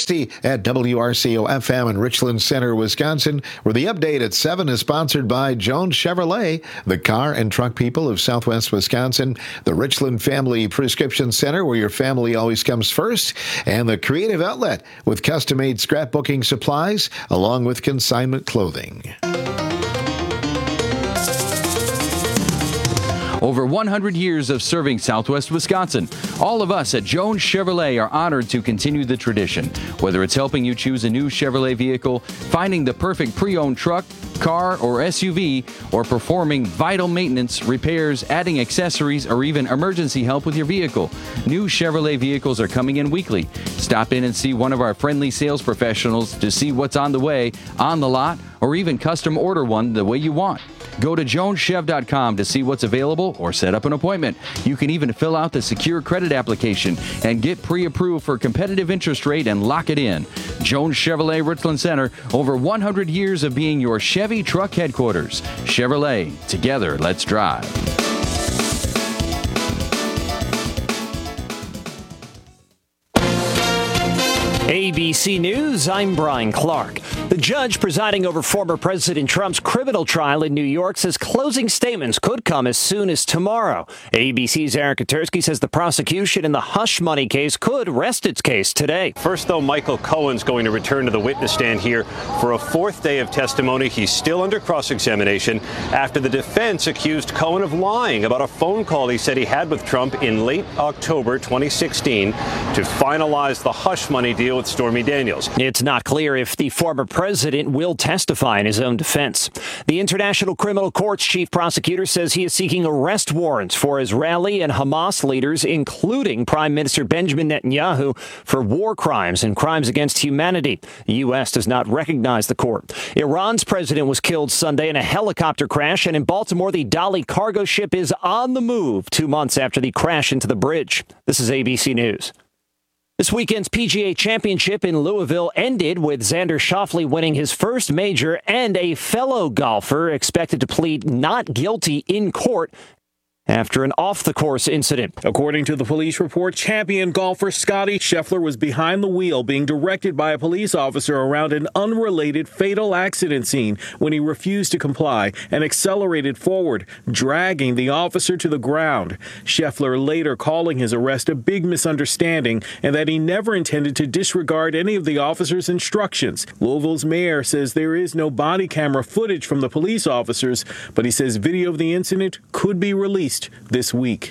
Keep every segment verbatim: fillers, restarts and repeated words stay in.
sixty at W R C O F M in Richland Center, Wisconsin, where the update at seven is sponsored by Jones Chevrolet, the car and truck people of Southwest Wisconsin, the Richland Family Prescription Center, where your family always comes first, and the Creative Outlet with custom-made scrapbooking supplies along with consignment clothing. Over one hundred years of serving Southwest Wisconsin. All of us at Jones Chevrolet are honored to continue the tradition. Whether it's helping you choose a new Chevrolet vehicle, finding the perfect pre-owned truck, car, or S U V, or performing vital maintenance, repairs, adding accessories, or even emergency help with your vehicle, new Chevrolet vehicles are coming in weekly. Stop in and see one of our friendly sales professionals to see what's on the way, on the lot, or even custom order one the way you want. Go to jones chev dot com to see what's available or set up an appointment. You can even fill out the secure credit application and get pre-approved for competitive interest rate and lock it in. Jones Chevrolet Richland Center, over one hundred years of being your Chevy truck headquarters. Chevrolet, together, let's drive. A B C News, I'm Brian Clark. The judge presiding over former President Trump's criminal trial in New York says closing statements could come as soon as tomorrow. A B C's Aaron Katersky says the prosecution in the hush money case could rest its case today. First, though, Michael Cohen's going to return to the witness stand here for a fourth day of testimony. He's still under cross-examination after the defense accused Cohen of lying about a phone call he said he had with Trump in late October twenty sixteen to finalize the hush money deal with Stormy Daniels. It's not clear if the former president will testify in his own defense. The International Criminal Court's chief prosecutor says he is seeking arrest warrants for Israeli and Hamas leaders, including Prime Minister Benjamin Netanyahu, for war crimes and crimes against humanity. The U S does not recognize the court. Iran's president was killed Sunday in a helicopter crash, and in Baltimore, the Dali cargo ship is on the move two months after the crash into the bridge. This is A B C News. This weekend's P G A Championship in Louisville ended with Xander Schauffele winning his first major and a fellow golfer expected to plead not guilty in court after an off-the-course incident. According to the police report, champion golfer Scotty Scheffler was behind the wheel being directed by a police officer around an unrelated fatal accident scene when he refused to comply and accelerated forward, dragging the officer to the ground. Scheffler later calling his arrest a big misunderstanding and that he never intended to disregard any of the officer's instructions. Louisville's mayor says there is no body camera footage from the police officers, but he says video of the incident could be released this week.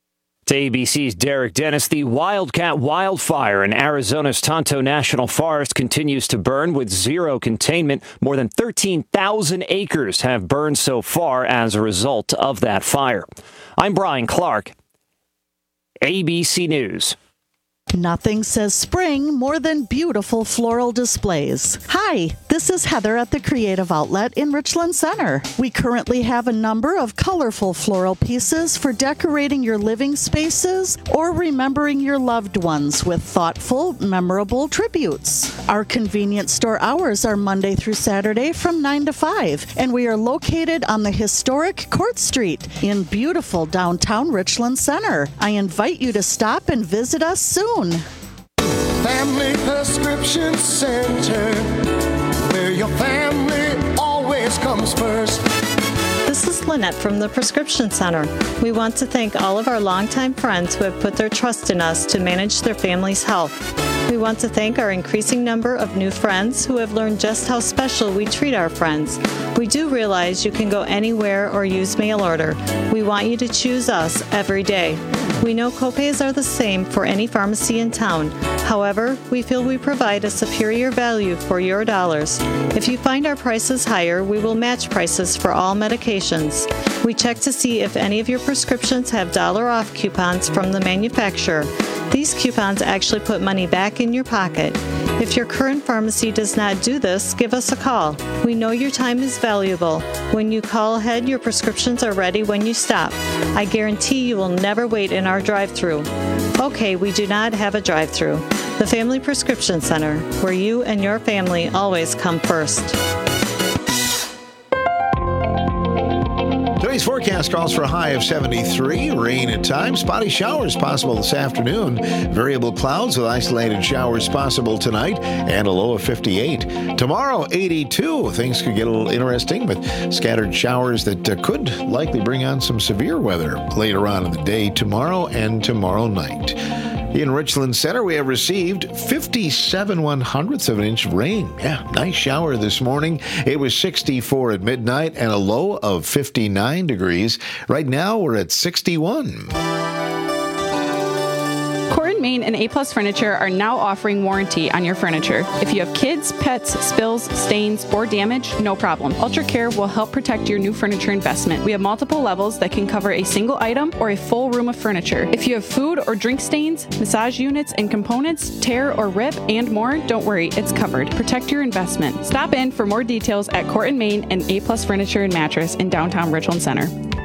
To A B C's Derek Dennis, the Wildcat wildfire in Arizona's Tonto National Forest continues to burn with zero containment. More than thirteen thousand acres have burned so far as a result of that fire. I'm Brian Clark, A B C News. Nothing says spring more than beautiful floral displays. Hi, this is Heather at the Creative Outlet in Richland Center. We currently have a number of colorful floral pieces for decorating your living spaces or remembering your loved ones with thoughtful, memorable tributes. Our convenience store hours are Monday through Saturday from nine to five, and we are located on the historic Court Street in beautiful downtown Richland Center. I invite you to stop and visit us soon. Family Prescription Center, where your family always comes first. This is Lynette from the Prescription Center. We want to thank all of our longtime friends who have put their trust in us to manage their family's health. We want to thank our increasing number of new friends who have learned just how special we treat our friends. We do realize you can go anywhere or use mail order. We want you to choose us every day. We know copays are the same for any pharmacy in town. However, we feel we provide a superior value for your dollars. If you find our prices higher, we will match prices for all medications. We check to see if any of your prescriptions have dollar off coupons from the manufacturer. These coupons actually put money back in your pocket. If your current pharmacy does not do this, give us a call. We know your time is valuable. When you call ahead, your prescriptions are ready when you stop. I guarantee you will never wait in our drive-thru. Okay, we do not have a drive-thru. The Family Prescription Center, where you and your family always come first. Today's forecast calls for a high of seventy-three, rain at times, spotty showers possible this afternoon, variable clouds with isolated showers possible tonight, and a low of fifty-eight. Tomorrow, eighty-two. Things could get a little interesting with scattered showers that uh, could likely bring on some severe weather later on in the day tomorrow and tomorrow night. In Richland Center, we have received fifty-seven one hundredths of an inch of rain. Yeah, nice shower this morning. It was sixty-four at midnight and a low of fifty-nine degrees. Right now, we're at sixty-one. Court Maine and A-Plus Furniture are now offering warranty on your furniture. If you have kids, pets, spills, stains, or damage, no problem. Ultra Care will help protect your new furniture investment. We have multiple levels that can cover a single item or a full room of furniture. If you have food or drink stains, massage units and components, tear or rip, and more, don't worry, it's covered. Protect your investment. Stop in for more details at Court and Maine and A-Plus Furniture and Mattress in downtown Richland Center.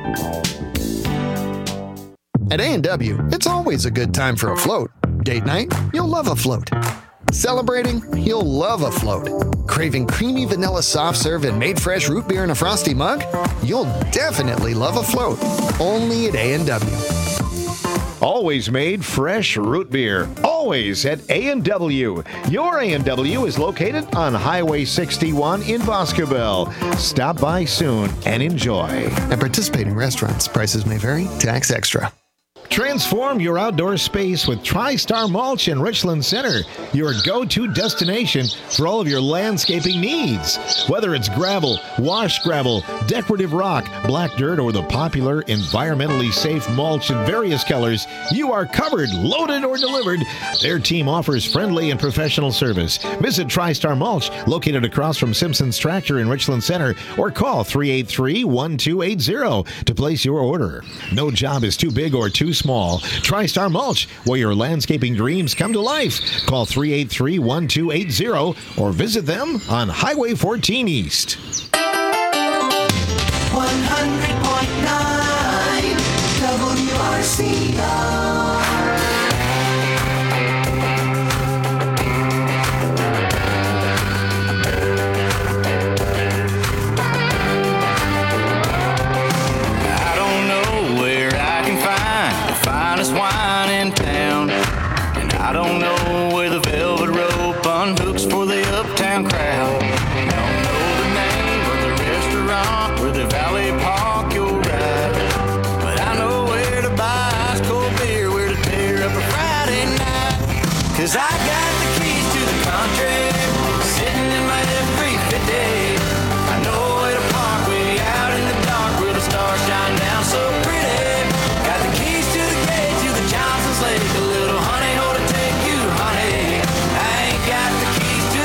At A and W, it's always a good time for a float. Date night? You'll love a float. Celebrating? You'll love a float. Craving creamy vanilla soft serve and made fresh root beer in a frosty mug? You'll definitely love a float. Only at A and W. Always made fresh root beer. Always at A and W. Your A and W is located on Highway sixty-one in Boscobel. Stop by soon and enjoy. At participating restaurants, prices may vary. Tax extra. Transform your outdoor space with TriStar Mulch in Richland Center, your go-to destination for all of your landscaping needs. Whether it's gravel, wash gravel, decorative rock, black dirt, or the popular environmentally safe mulch in various colors, you are covered, loaded, or delivered. Their team offers friendly and professional service. Visit TriStar Mulch, located across from Simpson's Tractor in Richland Center, or call three eight three, one two eight zero to place your order. No job is too big or too small. TriStar Mulch, where your landscaping dreams come to life. Call three eight three, one two eight zero or visit them on Highway fourteen East. one hundred point nine W R C R. Wine in town, and I don't know where the velvet rope unhooks for the uptown crowd. Don't know the name of the restaurant where the valet park you'll ride, but I know where to buy ice cold beer, where to tear up a Friday night. Cause I got the keys to the country sitting in my F three fifty. I know where to park way out in the dark where the stars shine down so pretty. Got the keys to the gate, Johnson's Lake, a little honey hole to take you, honey. I ain't got the keys to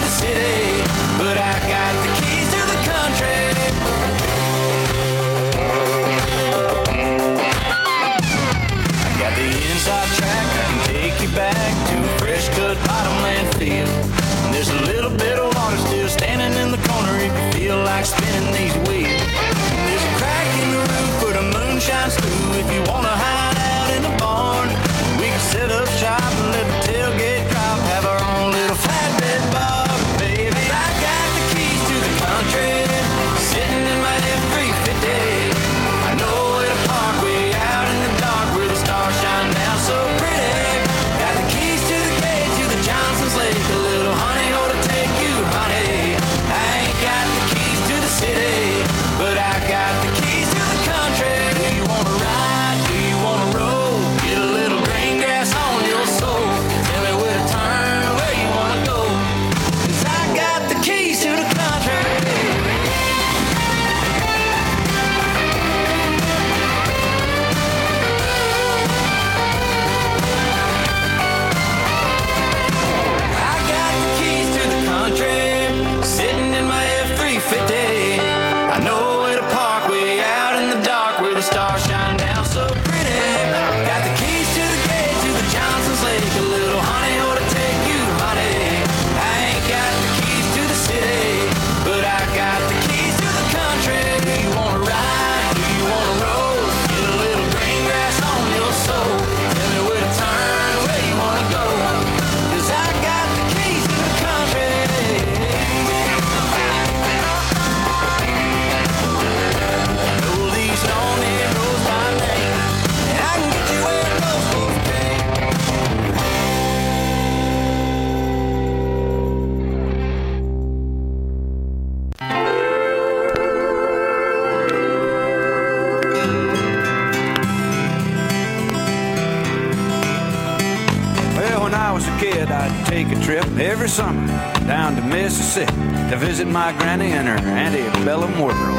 every summer down to Mississippi to visit my granny and her antebellum wardrobe.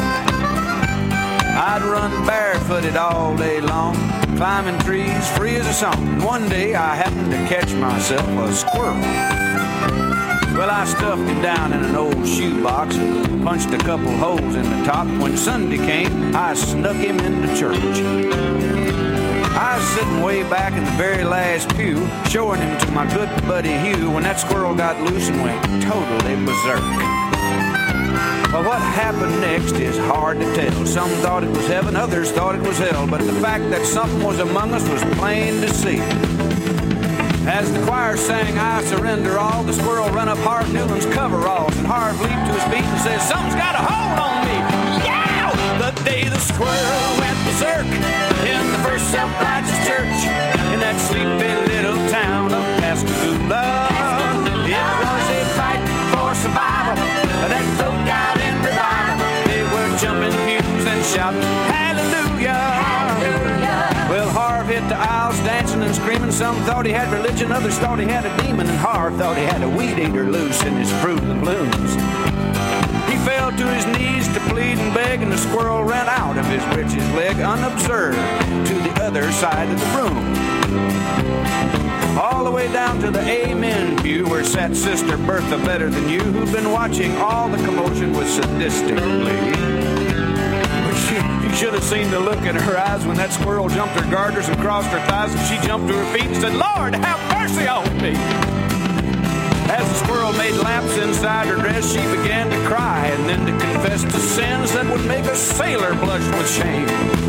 I'd run barefooted all day long, climbing trees free as a song. And one day I happened to catch myself a squirrel. Well, I stuffed him down in an old shoebox and punched a couple holes in the top. When Sunday came, I snuck him into church. I was sitting way back in the very last pew, showing him to my good buddy Hugh, when that squirrel got loose and went totally berserk. Well, what happened next is hard to tell. Some thought it was heaven, others thought it was hell, but the fact that something was among us was plain to see. As the choir sang, I surrender all, the squirrel run up Harv Newland's coveralls, and Harv leaped to his feet and said, something's got a hold on me. Yeah! The day the squirrel went berserk in the first self-righteous church in that sleepy little town of Pascagoula. It was a fight for survival that broke out in revival. They were jumping pews and shouting, hallelujah! Hallelujah! Well, Harv hit the aisles dancing and screaming. Some thought he had religion, others thought he had a demon, and Harv thought he had a weed eater loose in his Fruit of the Blooms. He fell to his knees to plead and beg, and the squirrel ran out of his witch's leg unobserved to the other side of the room. All the way down to the amen pew where sat Sister Bertha Better Than You, who'd been watching all the commotion with sadistic glee. But she, you should have seen the look in her eyes when that squirrel jumped her garters and crossed her thighs, and she jumped to her feet and said, Lord, have mercy on me. As the squirrel made laps inside her dress, she began to cry and then to confess to sins that would make a sailor blush with shame.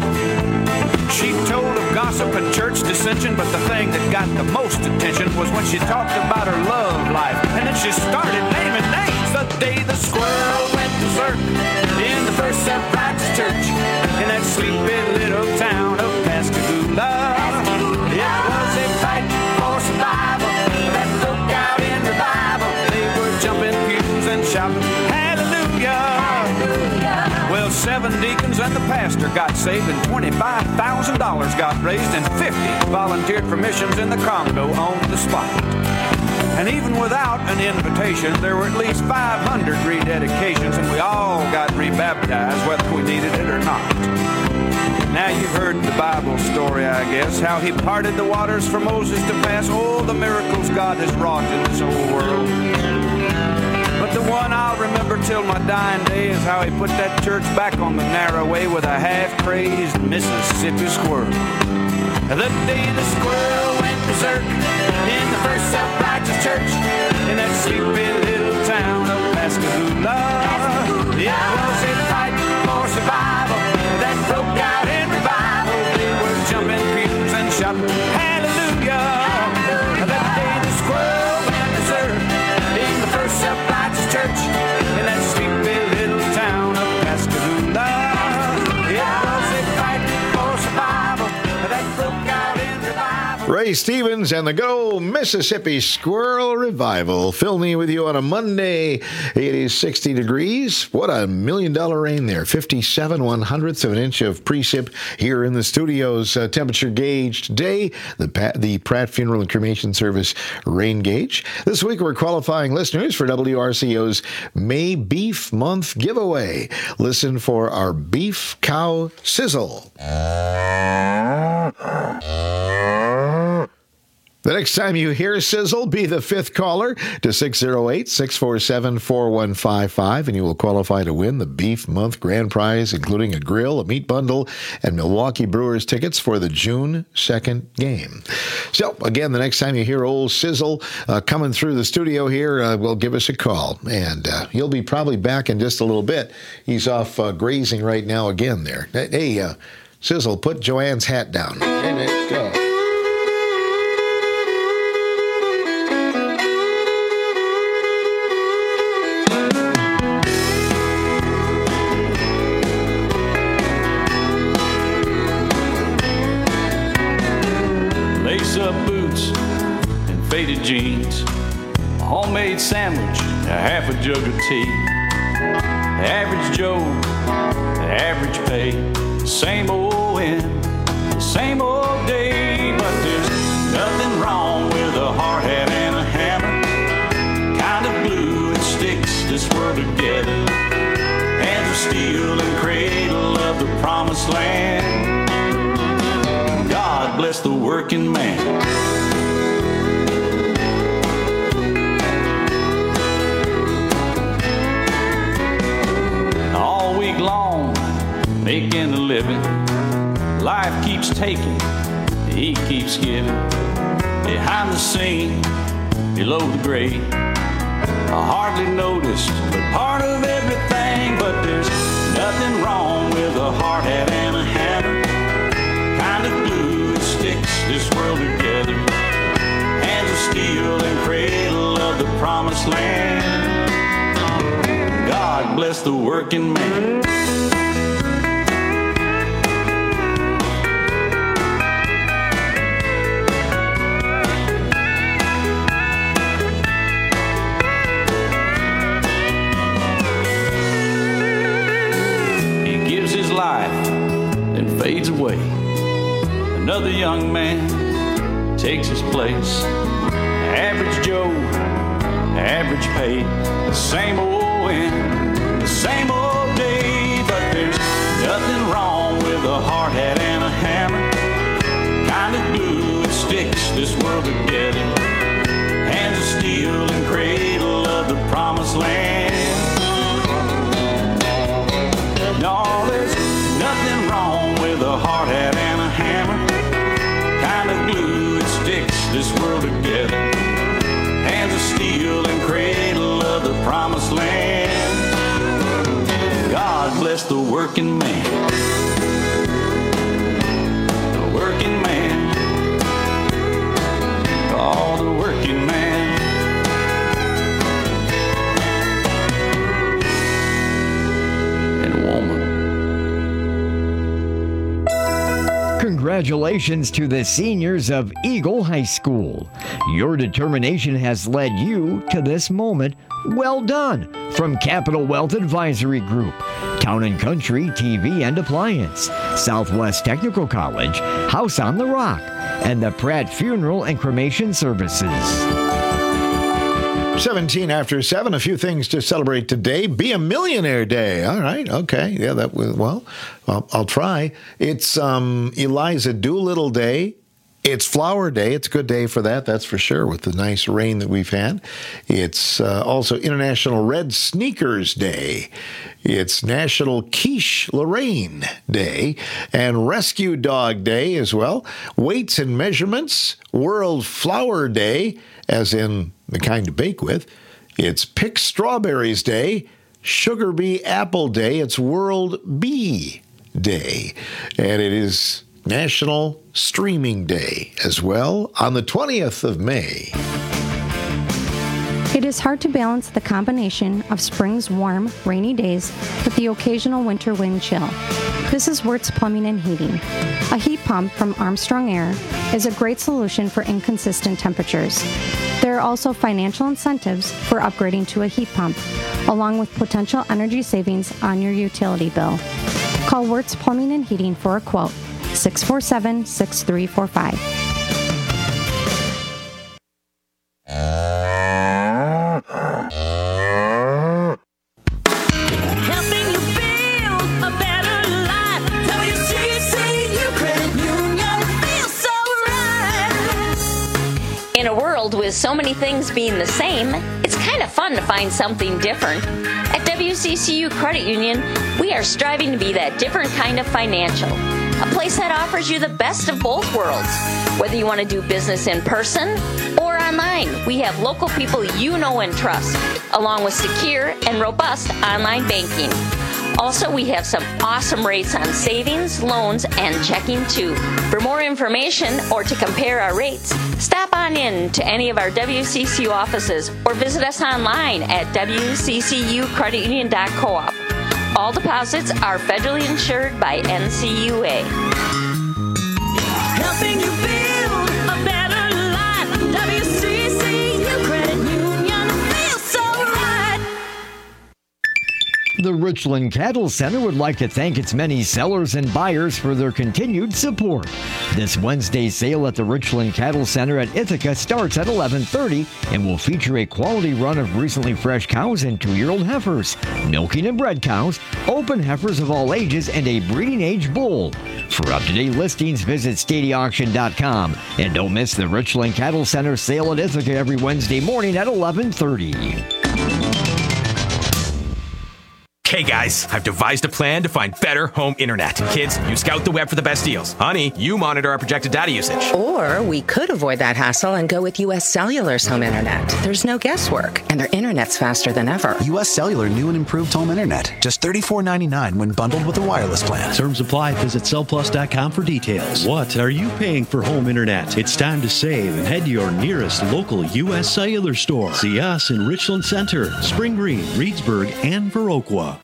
She told of gossip and church dissension, but the thing that got the most attention was when she talked about her love life, and then she started naming names. The day the squirrel went berserk in the first self-righteous church in that sleepy little town of Pascagoula. It was a fight for survival that broke out in revival. They were jumping pews and shouting, hallelujah! Well, seven deacons and the pastor got saved, and twenty-five thousand dollars got raised, and fifty volunteered for missions in the Congo on the spot. And even without an invitation, there were at least five hundred rededications, and we all got rebaptized, whether we needed it or not. Now you've heard the Bible story, I guess, how he parted the waters for Moses to pass. Oh, the miracles God has wrought in this whole world. But the one I'll remember till my dying day is how he put that church back on the narrow way with a half-crazed Mississippi squirrel. The day the squirrel went berserk in the first self-righteous church in that sleepy little town of Pascagoula. It was a fight for survival that broke out in revival. They were jumping pews and shouting, hallelujah! The day the squirrel went berserk in the first self-righteous church in that sleepy little town of Pascagoula. It was a fight for survival that broke out in revival. Ray Stevens and the Good Old Mississippi Squirrel Revival. Phil Nee with you on a Monday. It is sixty degrees. What a million dollar rain there. fifty-seven one hundredths of an inch of precip here in the studios. Uh, temperature gauge today, the, Pat, the Pratt Funeral and Cremation Service rain gauge. This week we're qualifying listeners for W R C O's May Beef Month giveaway. Listen for our beef cow sizzle. The next time you hear sizzle, be the fifth caller to six oh eight, six four seven, four one five five, and you will qualify to win the Beef Month grand prize, including a grill, a meat bundle, and Milwaukee Brewers tickets for the June second game. So, again, the next time you hear old sizzle uh, coming through the studio here, uh, well, give us a call, and uh, he'll be probably back in just a little bit. He's off uh, grazing right now again there. Hey, uh, Sizzle, put Joanne's hat down. Hey, go. Lace-up boots and faded jeans, a homemade sandwich, a half a jug of tea. The average Joe, the average pay, the same old end, the same old day. But there's nothing wrong with a hard hat and a hammer, together. Hands of steel and cradle of the promised land. God bless the working man. All week long, making a living. Life keeps taking, he keeps giving. Behind the scene, below the grade, I hardly noticed the part of everything, but there's nothing wrong with a hard hat and a hammer. Kind of glue that sticks this world together. Hands of steel and cradle of the promised land. God bless the working man. Life then fades away. Another young man takes his place. Average Joe, average pay, the same old end, the same old day. But there's nothing wrong with a hard hat and a hammer. Kind of glue that sticks this world together. Hands of steel and cradle of the promised land. No, there's nothing wrong with a hard hat and a hammer. Kind of glue that sticks this world together. Hands of steel and cradle of the promised land. God bless the working man. The working man. Oh, the working man. Congratulations to the seniors of Eagle High School. Your determination has led you to this moment. Well done from Capital Wealth Advisory Group, Town and Country T V and Appliance, Southwest Technical College, House on the Rock, and the Pratt Funeral and Cremation Services. seventeen after seven, a few things to celebrate today. Be a Millionaire Day. All right. Okay. Yeah, that was, well, I'll, I'll try. It's um, Eliza Doolittle Day. It's Flower Day. It's a good day for that, that's for sure, with the nice rain that we've had. It's uh, also International Red Sneakers Day. It's National Quiche Lorraine Day and Rescue Dog Day as well. Weights and Measurements, World Flower Day, as in the kind to bake with. It's Pick Strawberries Day, Sugar Bee Apple Day. It's World Bee Day. And it is National Streaming Day as well on the twentieth of May. It is hard to balance the combination of spring's warm, rainy days with the occasional winter wind chill. This is Wirtz Plumbing and Heating. A heat pump from Armstrong Air is a great solution for inconsistent temperatures. There are also financial incentives for upgrading to a heat pump, along with potential energy savings on your utility bill. Call Wirtz Plumbing and Heating for a quote, six four seven, six three four five. In a world with so many things being the same, it's kind of fun to find something different. At W C C U Credit Union, we are striving to be that different kind of financial. A place that offers you the best of both worlds. Whether you want to do business in person or online, we have local people you know and trust, along with secure and robust online banking. Also, we have some awesome rates on savings, loans, and checking too. For more information or to compare our rates, stop on in to any of our W C C U offices or visit us online at w c c u credit union dot coop. All deposits are federally insured by N C U A. Helping you build a better life. W C C U Credit Union feels so right. The Richland Cattle Center would like to thank its many sellers and buyers for their continued support. This Wednesday's sale at the Richland Cattle Center at Ithaca starts at eleven thirty and will feature a quality run of recently fresh cows and two-year-old heifers, milking and bred cows, open heifers of all ages, and a breeding age bull. For up-to-date listings, visit stady auction dot com. And don't miss the Richland Cattle Center sale at Ithaca every Wednesday morning at eleven thirty. Hey guys, I've devised a plan to find better home internet. Kids, you scout the web for the best deals. Honey, you monitor our projected data usage. Or we could avoid that hassle and go with U S Cellular's home internet. There's no guesswork, and their internet's faster than ever. U S Cellular new and improved home internet. Just thirty-four ninety-nine when bundled with a wireless plan. Terms apply. Visit cell plus dot com for details. What are you paying for home internet? It's time to save and head to your nearest local U S Cellular store. See us in Richland Center, Spring Green, Reedsburg, and Viroqua.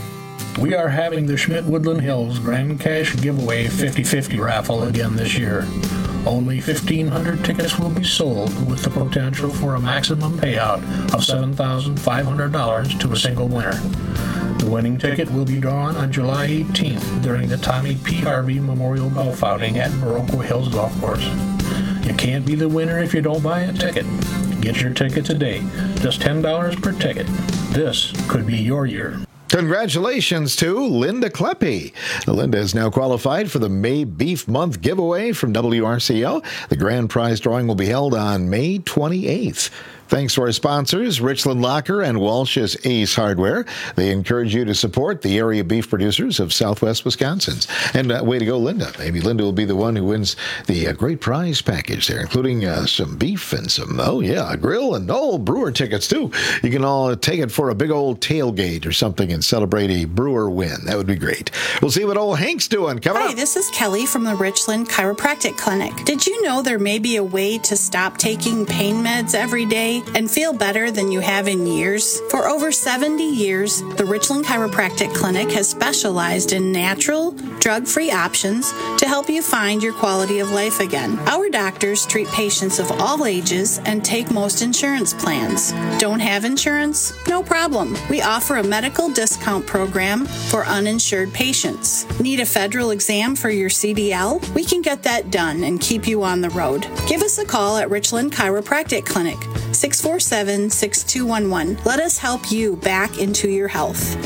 We are having the Schmidt Woodland Hills Grand Cash Giveaway fifty-fifty raffle again this year. Only fifteen hundred tickets will be sold with the potential for a maximum payout of seven thousand five hundred dollars to a single winner. The winning ticket will be drawn on July eighteenth during the Tommy P. Harvey Memorial Golf Outing at Viroqua Hills Golf Course. You can't be the winner if you don't buy a ticket. Get your ticket today. Just ten dollars per ticket. This could be your year. Congratulations to Linda Kleppe. Linda is now qualified for the May Beef Month giveaway from W R C L. The grand prize drawing will be held on May twenty-eighth. Thanks to our sponsors, Richland Locker and Walsh's Ace Hardware. They encourage you to support the area beef producers of Southwest Wisconsin. And uh, way to go, Linda. Maybe Linda will be the one who wins the uh, great prize package there, including uh, some beef and some, oh yeah, a grill and all Brewer tickets too. You can all take it for a big old tailgate or something and celebrate a Brewer win. That would be great. We'll see what old Hank's doing. Coming Hi, up. this is Kelly from the Richland Chiropractic Clinic. Did you know there may be a way to stop taking pain meds every day and feel better than you have in years? For over seventy years, the Richland Chiropractic Clinic has specialized in natural, drug-free options to help you find your quality of life again. Our doctors treat patients of all ages and take most insurance plans. Don't have insurance? No problem. We offer a medical discount program for uninsured patients. Need a federal exam for your C D L? We can get that done and keep you on the road. Give us a call at Richland Chiropractic Clinic, six four seven, six two one one. Let us help you back into your health.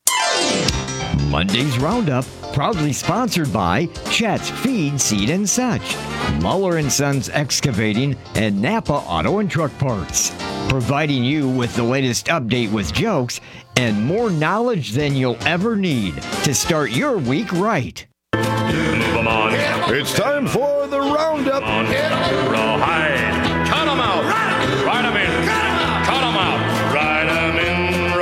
Monday's Roundup, proudly sponsored by Chet's Feed, Seed and Such, Muller and Sons Excavating, and Napa Auto and Truck Parts. Providing you with the latest update with jokes and more knowledge than you'll ever need to start your week right. Move 'em on. It's time for the Roundup. Rawhide. Cut 'em out. Ride 'em in. Cut 'em out. Ride 'em in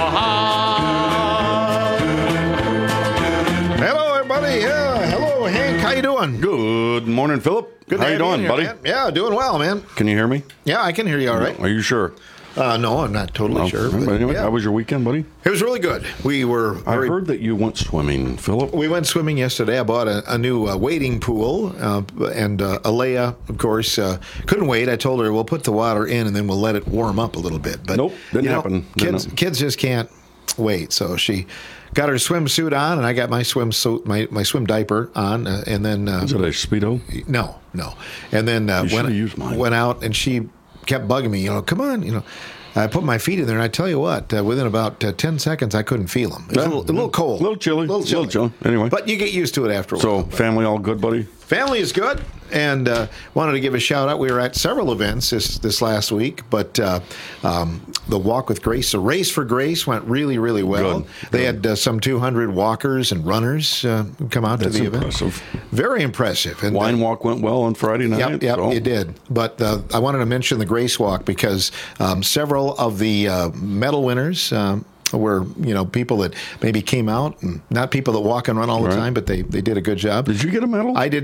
rawhide. Hello, everybody. Yeah, hello, Hank. How you doing? Good morning, Philip. Good How to you have doing, in here, buddy? man. Yeah, doing well, man. Can you hear me? Yeah, I can hear you all right. Are you sure? Uh, no, I'm not totally Oh, sure. but but anyway, yeah. how was your weekend, buddy? It was really good. We were. I very- heard that you went swimming, Philip. We went swimming yesterday. I bought a, a new uh, wading pool, uh, and uh, Alea, of course, uh, couldn't wait. I told her we'll put the water in and then we'll let it warm up a little bit. But Nope, didn't you know, happen. Didn't Kids, happen. kids just can't wait. So she got her swimsuit on, and I got my swimsuit, my, my swim diaper on, uh, and then uh, Is it a Speedo? no, no, and then uh, You went should've used mine. went out, and she kept bugging me. You know, come on, you know. I put my feet in there, and I tell you what, uh, within about uh, ten seconds, I couldn't feel them. It was a, little, a little cold. A little chilly. A little chilly. chilly. Anyway. But you get used to it after a So, while. family all good, buddy? Family is good, and uh, wanted to give a shout out. We were at several events this this last week, but uh, um, the Walk with Grace, the Race for Grace, went really, really well. Good, They good. had uh, some two hundred walkers and runners uh, come out That's to the impressive. event. Very impressive. And Wine uh, walk went well on Friday night. Yep, yep, so- it did. But uh, I wanted to mention the Grace Walk because um, several of the uh, medal winners um, were, you know, people that maybe came out, and not people that walk and run all the Right. time, but they, they did a good job. Did you get a medal? I did not.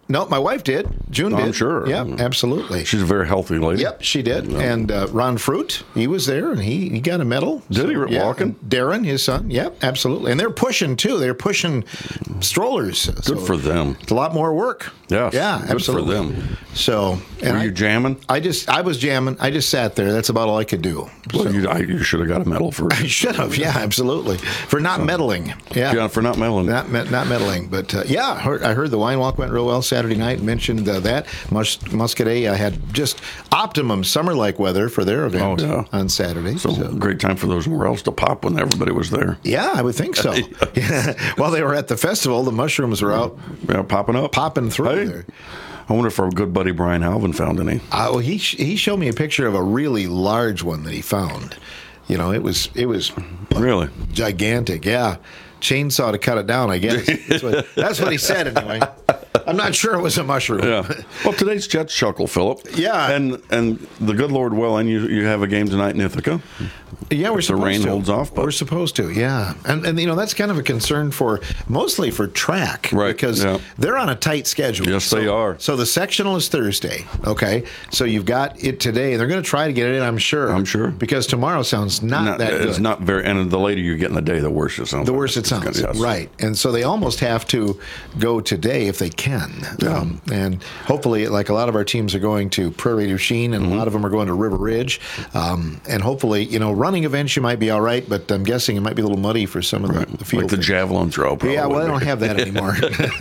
No, my wife did. June I'm did. sure. Yeah, absolutely. She's a very healthy lady. Yep, she did. And uh, Ron Fruit, he was there, and he, he got a medal. Did he? Yeah, Walking? and Darren, his son. Yep, absolutely. And they're pushing, too. They're pushing strollers. Good So for them. It's a lot more work. Yes, Yeah, good absolutely. for them. So, and Were I, you jamming? I just, I was jamming. I just sat there. That's about all I could do. Well, you, I, you should have got a medal for I should have, yeah, absolutely, for not meddling. Yeah, Yeah, for not meddling. Not me- not meddling, but uh, yeah, I heard, I heard the wine walk went real well Saturday night. Mentioned uh, that Mus- Muscadet uh, had just optimum summer-like weather for their event Oh, yeah. on Saturday. So, great time for those morels to pop when everybody was there. Yeah, I would think so. Yeah. While they were at the festival, the mushrooms were out Yeah, popping up. popping through Hey, there. I wonder if our good buddy Brian Alvin found any. Uh, well, he sh- he showed me a picture of a really large one that he found. You know, it was it was Really? gigantic. Yeah, chainsaw to cut it down. I guess that's what, that's what he said anyway. I'm not sure it was a mushroom. Yeah. Well, today's Jets Chuckle, Philip. Yeah. And and the good Lord willing, you you have a game tonight in Ithaca. Yeah, we're If the supposed rain to. holds off, but We're supposed to, yeah. And and you know that's kind of a concern for mostly for track, Right, Because yeah. they're on a tight schedule. Yes, so, they are. So the sectional is Thursday. Okay, so you've got it today. They're going to try to get it in, I'm sure. I'm sure. because tomorrow sounds not, not, that good. it's not very. And the later you get in the day, the worse it sounds. The like. worse it It's sounds, gonna- yes. right? And so they almost have to go today if they can. Yeah. Um, and hopefully, like a lot of our teams are going to Prairie du Chien, and Mm-hmm. a lot of them are going to River Ridge. Um, and hopefully, you know, running events you might be all right, but I'm guessing it might be a little muddy for some of the, the field. Like the javelin throw. Probably. Yeah, well, I don't have that anymore.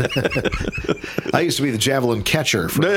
I used to be the javelin catcher. For,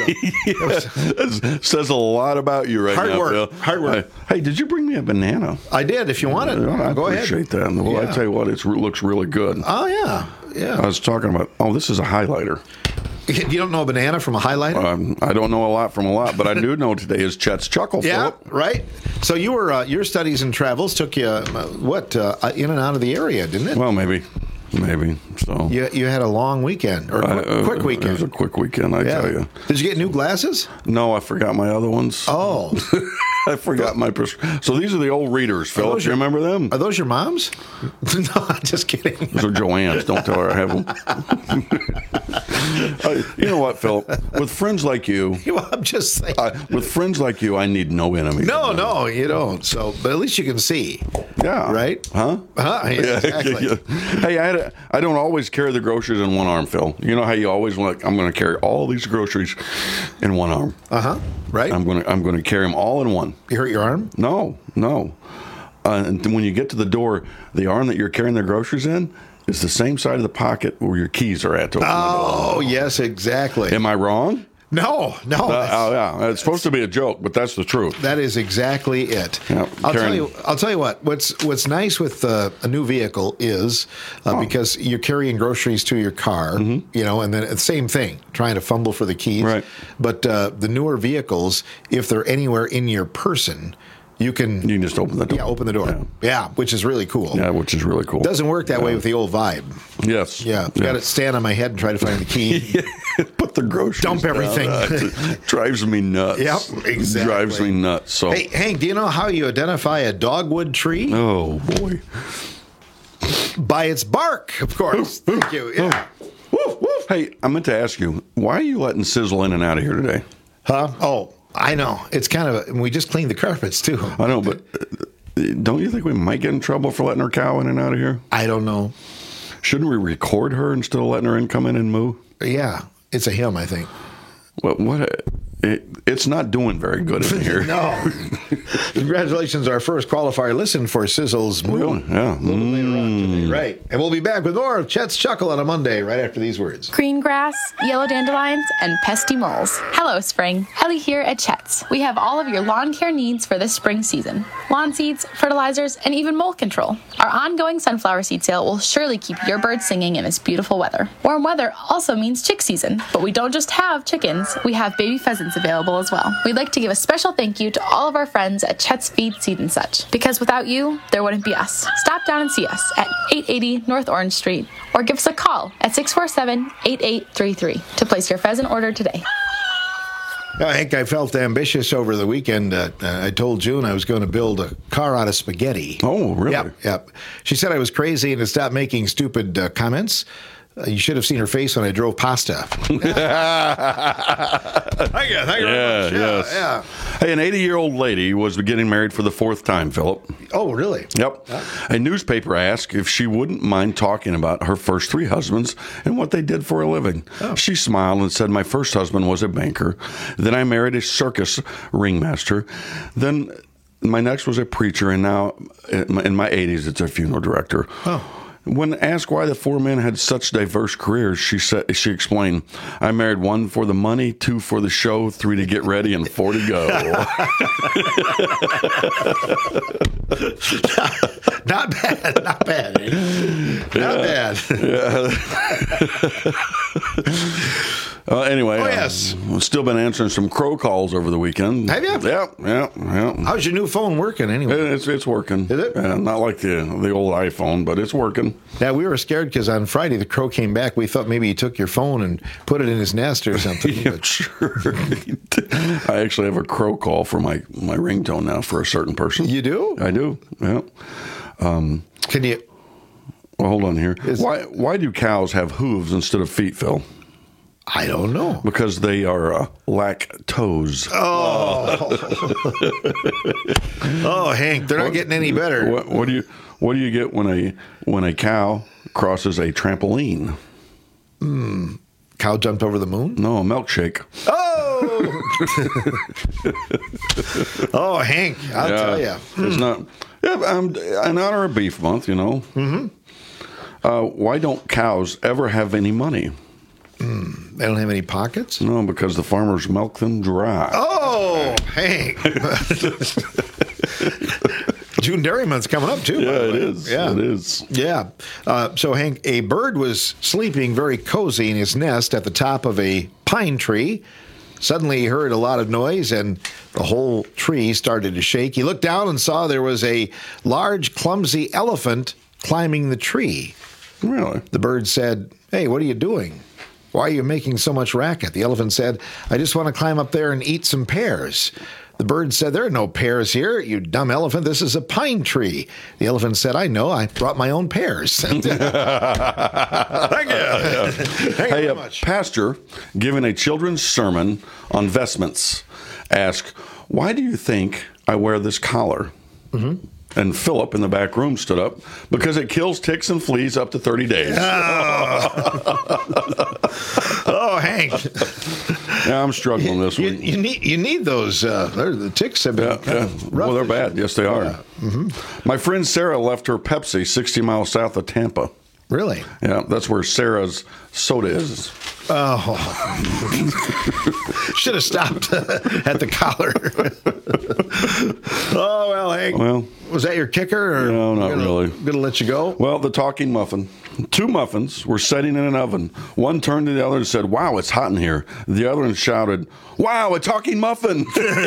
That says a lot about you right Hard now, work. Phil. Hard work. Hey, hey, did you bring me a banana? I did. If you want it, I go ahead. appreciate that. Well, I Yeah. tell you what, it looks really good. Oh yeah, I yeah. was talking about. Oh, this is a highlighter. You don't know a banana from a highlighter? Um, I don't know a lot from a lot, but I do know today is Chet's Chuckle. Yeah, Philip. right. So you were uh, your studies and travels took you uh, what uh, in and out of the area, didn't it? Well, maybe, maybe. So You you had a long weekend or I- quick, uh, quick It was weekend. a quick weekend, I Yeah. tell you. Did you get new glasses? No, I forgot my other ones. Oh, I forgot my. Pres- so these are the old readers, Philip. those You your- remember them? are those your mom's? No, I'm just kidding. Those are Joanne's. Don't tell her I have them. Uh, you know what, Philip? With friends like you, Well, I'm just saying. uh, with friends like you, I need no enemies. No, no, you don't. So, but at least you can see, Yeah. right? Huh? Huh? Yeah, Yeah, exactly. yeah. Hey, I, had a, I don't always carry the groceries in one arm, Phil. You know how you always like, I'm going to carry all these groceries in one arm. Uh huh. Right. I'm going to I'm going to carry them all in one. You hurt your arm? No, no. Uh, and then when you get to the door, the arm that you're carrying the groceries in is the same side of the pocket where your keys are at. To open the door. Oh, yes, exactly. Am I wrong? No, no. Uh, that's- oh yeah, it's supposed to be a joke, but that's the truth. That is exactly it. Yeah, I'll tell Karen- you. I'll tell you what. What's What's nice with uh, a new vehicle is uh, because you're carrying groceries to your car, you know, and then the same thing, trying to fumble for the keys. Right. But uh, the newer vehicles, if they're anywhere in your person, you can You can just open the door. yeah open the door. Yeah. Yeah, which is really cool. Yeah, which is really cool. Doesn't work that way with the old Vibe. Yes. Yeah, got to stand on my head and try to find the key. Put the groceries. Dump down. everything. Uh, it drives me nuts. Yep, exactly. Drives me nuts. So. Hey, Hank, do you know how you identify a dogwood tree? Oh boy. By its bark, of course. Thank you. Yeah. Woof, woof. Hey, I meant to ask you, why are you letting Sizzle in and out of here today? Huh? Oh, I know. It's kind of. A, we just cleaned the carpets too. I know, but uh, don't you think we might get in trouble for letting our cow in and out of here? I don't know. Shouldn't we record her instead of letting her in, come in and moo? Yeah, it's a him. I think. What? What? A, it, it's not doing very good in here. No. Congratulations, our first qualifier. Listen for Sizzle's Really? Yeah. A little later on today, Mm. right? And we'll be back with more of Chet's Chuckle on a Monday, right after these words. Green grass, yellow dandelions, and pesky moles. Hello, spring. Ellie here at Chet's. We have all of your lawn care needs for this spring season. Lawn seeds, fertilizers, and even mold control. Our ongoing sunflower seed sale will surely keep your birds singing in this beautiful weather. Warm weather also means chick season, but we don't just have chickens, we have baby pheasants available as well. We'd like to give a special thank you to all of our friends at Chet's Feed, Seed and Such, because without you, there wouldn't be us. Stop down and see us at eight eighty North Orange Street, or give us a call at six four seven, eight eight three three to place your pheasant order today. Oh, Hank, I felt ambitious over the weekend. Uh, I told June I was going to build a car out of spaghetti. Oh, really? Yep, yep. She said I was crazy and to stop making stupid uh, comments. Uh, you should have seen her face when I drove pasta. Thank you. Thank you very Yeah, much. Yeah, yes. yeah. Hey, an eighty-year-old lady was getting married for the fourth time, Philip. Oh, really? Yep. A newspaper asked if she wouldn't mind talking about her first three husbands and what they did for a living. Oh. She smiled and said, my first husband was a banker. Then I married a circus ringmaster. Then my next was a preacher, and now in my eighties, it's a funeral director. Oh. When asked why the four men had such diverse careers, she said, she explained, I married one for the money, two for the show, three to get ready, and four to go. Not bad. Not bad. Eh? Not Yeah. bad. Yeah. Uh, anyway, Oh, yes. uh, I've still been answering some crow calls over the weekend. Have you? Yeah, yeah, yeah. How's your new phone working anyway? It's it's working. Is it? Uh, not like the the old iPhone, but it's working. Yeah, we were scared because on Friday the crow came back. We thought maybe he took your phone and put it in his nest or something. Yeah, sure. I actually have a crow call for my, my ringtone now for a certain person. You do? I do. Yeah. Um, Can you? Well, hold on here. Is- Why why do cows have hooves instead of feet, Phil? I don't know. Because they are uh, lactose. Oh. Oh, Hank, they're not getting any better. What, what do you What do you get when a when a cow crosses a trampoline? Hmm. Cow jumped over the moon? No, a milkshake. Oh. Oh, Hank, I'll Yeah, tell you. It's not. Yeah, um, in honor of Beef Month, you know. Mm-hmm. Uh, why don't cows ever have any money? Mm, they don't have any pockets? No, because the farmers milk them dry. Oh, Hank. June Dairy Month's coming up, too. Yeah, by the it way. is. Yeah. It is. Yeah. Uh, so, Hank, a bird was sleeping very cozy in his nest at the top of a pine tree. Suddenly, he heard a lot of noise, and the whole tree started to shake. He looked down and saw there was a large, clumsy elephant climbing the tree. Really? The bird said, "Hey, what are you doing? Why are you making so much racket?" The elephant said, "I just want to climb up there and eat some pears." The bird said, "There are no pears here, you dumb elephant. This is a pine tree." The elephant said, "I know. I brought my own pears." Thank you. Thank you Hey, very a much. pastor giving a children's sermon on vestments asked, "Why do you think I wear this collar?" Mm-hmm. And Philip in the back room stood up, "Because it kills ticks and fleas up to thirty days. Oh, Hank. Yeah, I'm struggling this You, week. you need you need those. Uh, they're- the ticks have been Yeah, kind yeah. of rough Well, they're this year. bad. Yes, they are. Yeah. Mm-hmm. My friend Sarah left her Pepsi sixty miles south of Tampa. Really? Yeah, that's where Sarah's soda is. Oh, should have stopped at the collar. Oh well, Hank. Well, was that your kicker? Or no, not gonna, really. Gonna let you go? Well, the talking muffin. Two muffins were setting in an oven. One turned to the other and said, "Wow, it's hot in here." The other one shouted, "Wow, a talking muffin!"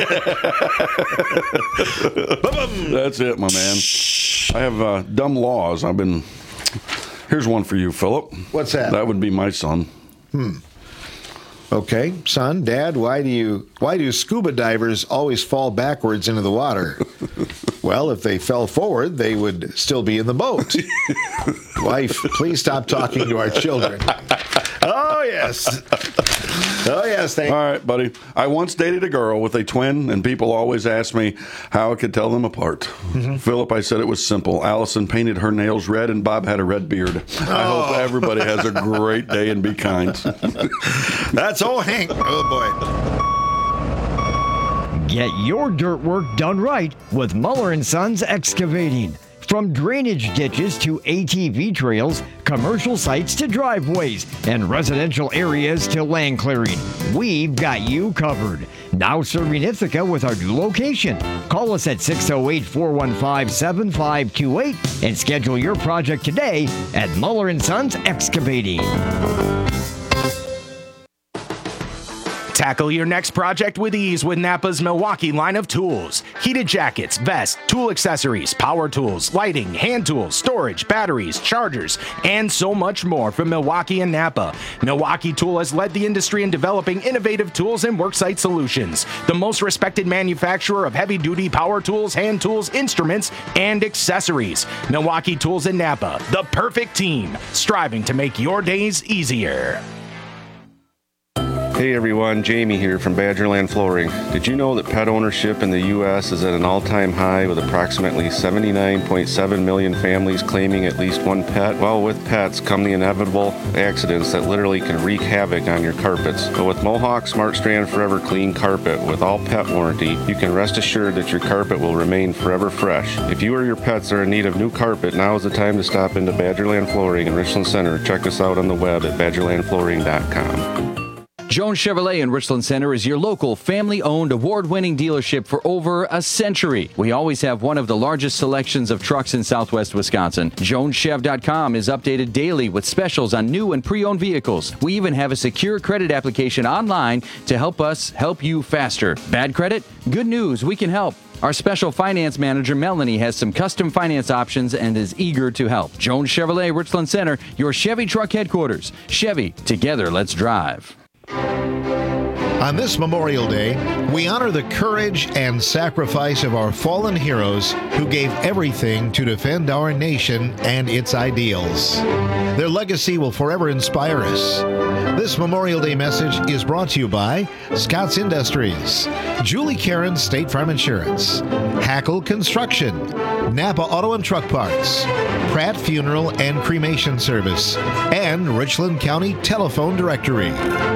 That's it, my man. I have uh, dumb laws. I've been. Here's one for you, Philip. What's that? That would be my son. Hmm. Okay, son, Dad, why do you why do scuba divers always fall backwards into the water? Well, if they fell forward, they would still be in the boat. Wife, please stop talking to our children. Oh yes. Oh yes, thank All right, buddy. I once dated a girl with a twin, and people always asked me how I could tell them apart. Mm-hmm. Philip, I said it was simple. Allison painted her nails red, and Bob had a red beard. I Oh. hope everybody has a great day and be kind. That's old Hank. Oh boy. Get your dirt work done right with Muller and Sons Excavating. From drainage ditches to A T V trails, commercial sites to driveways, and residential areas to land clearing, we've got you covered. Now serving Ithaca with our new location. Call us at six oh eight, four one five, seven five two eight and schedule your project today at Muller and Sons Excavating. Tackle your next project with ease with Napa's Milwaukee line of tools. Heated jackets, vests, tool accessories, power tools, lighting, hand tools, storage, batteries, chargers, and so much more from Milwaukee and Napa. Milwaukee Tool has led the industry in developing innovative tools and worksite solutions. The most respected manufacturer of heavy-duty power tools, hand tools, instruments, and accessories. Milwaukee Tools and Napa, the perfect team, striving to make your days easier. Hey everyone, Jamie here from Badgerland Flooring. Did you know that pet ownership in the U S is at an all-time high with approximately seventy-nine point seven million families claiming at least one pet? Well, with pets come the inevitable accidents that literally can wreak havoc on your carpets. But with Mohawk Smart Strand Forever Clean Carpet with all pet warranty, you can rest assured that your carpet will remain forever fresh. If you or your pets are in need of new carpet, now is the time to stop into Badgerland Flooring in Richland Center. Check us out on the web at badgerland flooring dot com. Jones Chevrolet in Richland Center is your local family-owned, award-winning dealership for over a century. We always have one of the largest selections of trucks in southwest Wisconsin. Jones Chev dot com is updated daily with specials on new and pre-owned vehicles. We even have a secure credit application online to help us help you faster. Bad credit? Good news, we can help. Our special finance manager, Melanie, has some custom finance options and is eager to help. Jones Chevrolet, Richland Center, your Chevy truck headquarters. Chevy, together, let's drive. On this Memorial Day, we honor the courage and sacrifice of our fallen heroes who gave everything to defend our nation and its ideals. Their legacy will forever inspire us. This Memorial Day message is brought to you by Scott's Industries, Julie Karen State Farm Insurance, Hackle Construction, Napa Auto and Truck Parts, Pratt Funeral and Cremation Service, and Richland County Telephone Directory.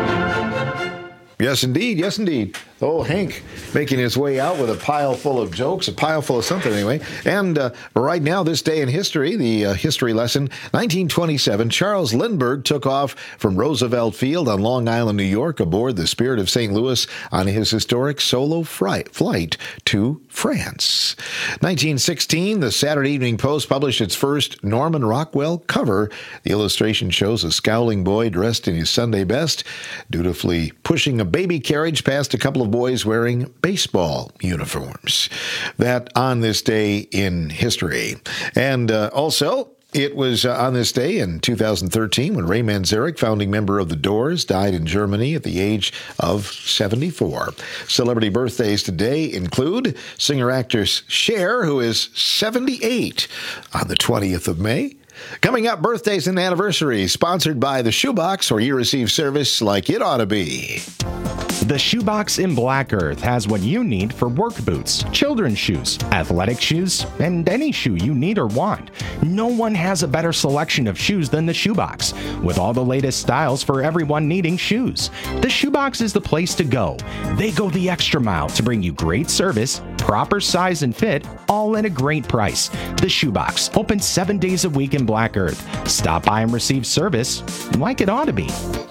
Yes, indeed. Yes, indeed. Oh, Hank making his way out with a pile full of jokes, a pile full of something anyway. And uh, right now, this day in history, the uh, history lesson, nineteen twenty-seven, Charles Lindbergh took off from Roosevelt Field on Long Island, New York, aboard the Spirit of Saint Louis on his historic solo fri- flight to France. nineteen sixteen, the Saturday Evening Post published its first Norman Rockwell cover. The illustration shows a scowling boy dressed in his Sunday best, dutifully pushing a baby carriage past a couple of boys wearing baseball uniforms. That on this day in history. And uh, also, it was uh, on this day in two thousand thirteen when Ray Manzarek, founding member of The Doors, died in Germany at the age of seventy-four. Celebrity birthdays today include singer-actress Cher, who is seventy-eight, on the twentieth of May. Coming up, birthdays and anniversaries, sponsored by the Shoebox, where you receive service like it ought to be. The Shoebox in Black Earth has what you need for work boots, children's shoes, athletic shoes, and any shoe you need or want. No one has a better selection of shoes than the Shoebox, with all the latest styles for everyone needing shoes. The Shoebox is the place to go. They go the extra mile to bring you great service, proper size and fit, all at a great price. The Shoebox, open seven days a week in Black Earth. Stop by and receive service like it ought to be.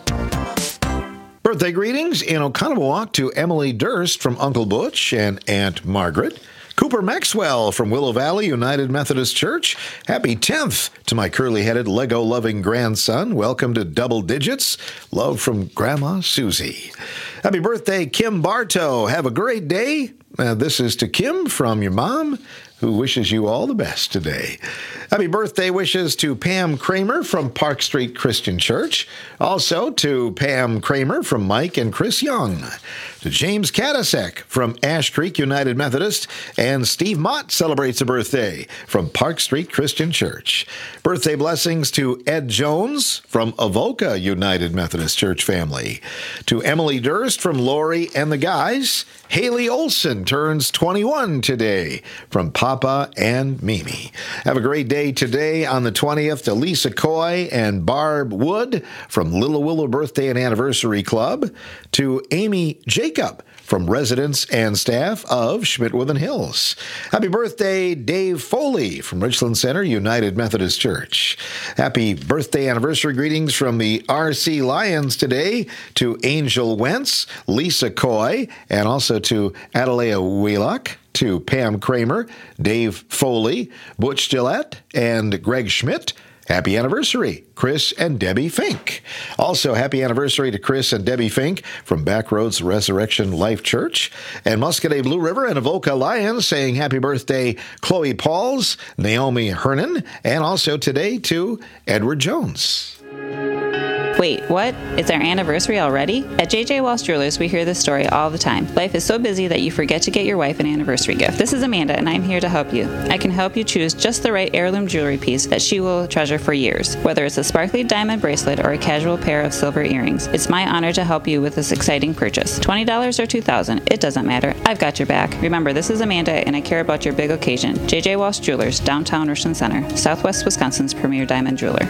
Birthday greetings in Oconomowoc to Emily Durst from Uncle Butch and Aunt Margaret. Cooper Maxwell from Willow Valley United Methodist Church. Happy tenth to my curly-headed, Lego-loving grandson. Welcome to double digits. Love from Grandma Susie. Happy birthday, Kim Bartow. Have a great day. Uh, this is to Kim from your mom, who wishes you all the best today. Happy birthday wishes to Pam Kramer from Park Street Christian Church. Also to Pam Kramer from Mike and Chris Young. To James Katasek from Ash Creek United Methodist. And Steve Mott celebrates a birthday from Park Street Christian Church. Birthday blessings to Ed Jones from Avoca United Methodist Church family. To Emily Durst from Lori and the Guys. Haley Olson turns twenty-one today from Papa and Mimi. Have a great day today on the twentieth to Lisa Coy and Barb Wood from Little Willow Birthday and Anniversary Club. To Amy Jacob from residents and staff of Schmidt-Withen Hills. Happy birthday, Dave Foley from Richland Center United Methodist Church. Happy birthday anniversary greetings from the R C Lions today to Angel Wentz, Lisa Coy, and also to Adalea Wheelock, to Pam Kramer, Dave Foley, Butch Gillette, and Greg Schmidt. Happy anniversary, Chris and Debbie Fink. Also, happy anniversary to Chris and Debbie Fink from Backroads Resurrection Life Church. And Muscadet Blue River and Avoca Lions saying happy birthday, Chloe Pauls, Naomi Hernan, and also today to Edward Jones. Wait, what? It's our anniversary already? At J J Walsh Jewelers, we hear this story all the time. Life is so busy that you forget to get your wife an anniversary gift. This is Amanda, and I'm here to help you. I can help you choose just the right heirloom jewelry piece that she will treasure for years. Whether it's a sparkly diamond bracelet or a casual pair of silver earrings, it's my honor to help you with this exciting purchase. twenty dollars or two thousand dollars, it doesn't matter. I've got your back. Remember, this is Amanda, and I care about your big occasion. J J Walsh Jewelers, downtown Richland Center, Southwest Wisconsin's premier diamond jeweler.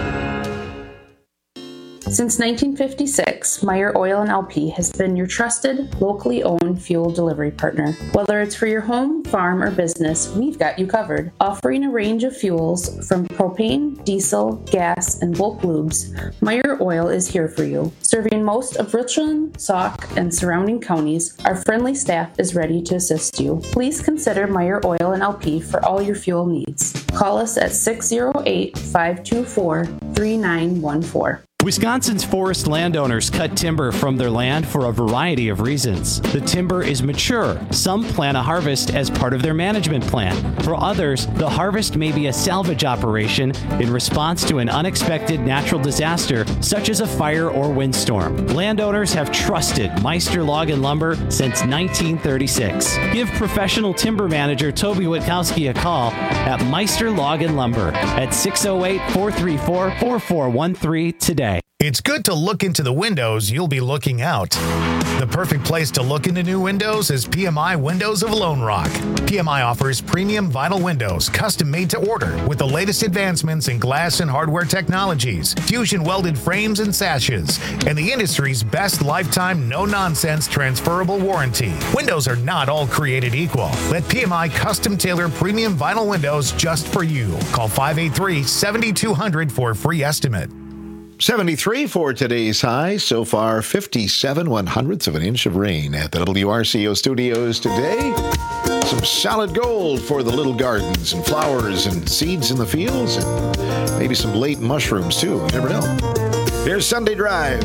Since nineteen fifty-six, Meyer Oil and L P has been your trusted, locally owned fuel delivery partner. Whether it's for your home, farm, or business, we've got you covered. Offering a range of fuels from propane, diesel, gas, and bulk lubes, Meyer Oil is here for you. Serving most of Richland, Sauk, and surrounding counties, our friendly staff is ready to assist you. Please consider Meyer Oil and L P for all your fuel needs. Call us at six oh eight, five two four, three nine one four. Wisconsin's forest landowners cut timber from their land for a variety of reasons. The timber is mature. Some plan a harvest as part of their management plan. For others, the harvest may be a salvage operation in response to an unexpected natural disaster, such as a fire or windstorm. Landowners have trusted Meister Log and Lumber since nineteen thirty-six. Give professional timber manager Toby Witkowski a call at Meister Log and Lumber at six oh eight, four three four, four four one three today. It's good to look into the windows you'll be looking out. The perfect place to look into new windows is P M I Windows of Lone Rock. P M I offers premium vinyl windows, custom made to order, with the latest advancements in glass and hardware technologies, fusion welded frames and sashes, and the industry's best lifetime no-nonsense transferable warranty. Windows are not all created equal. Let P M I custom tailor premium vinyl windows just for you. Call five eight three, seven two zero zero for a free estimate. seventy-three for today's high. So far, fifty-seven one hundredths of an inch of rain at the W R C O studios today. Some solid gold for the little gardens and flowers and seeds in the fields, and maybe some late mushrooms too. You never know. Here's Sunday Drive.